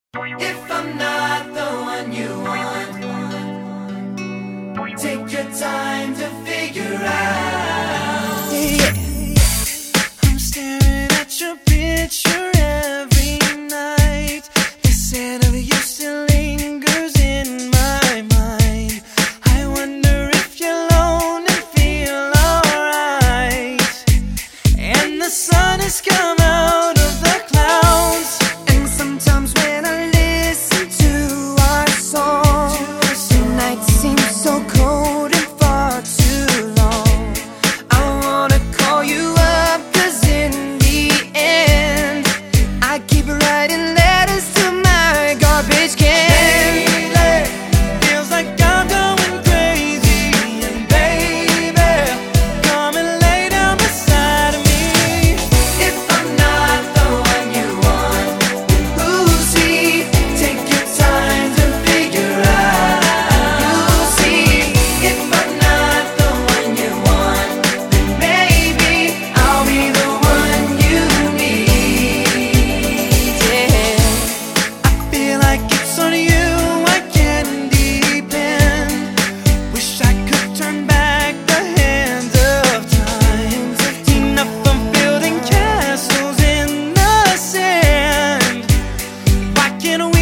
If I'm not the one you want, take your time to figure out. Yeah. I'm staring at your picture every night. The scent of you still lingers in my mind. I wonder if you're alone and feel alright. And the sun has come out of the clouds. And sometimes when I listen to our song, the night seems so cold and far too long. I wanna call you up, 'cause in the end I keep writing letters to my garbage can. Lately, feels like I'm going crazy. And baby, come and lay down beside me. If I'm not the one you want, who's he? Take your time to figure out. You'll see. If I'm not the one you want, then maybe I'll be the one you need. Yeah, I feel like it's on you I can depend. Wish I could turn back the hands of time. Enough of building castles in the sand. Why can't we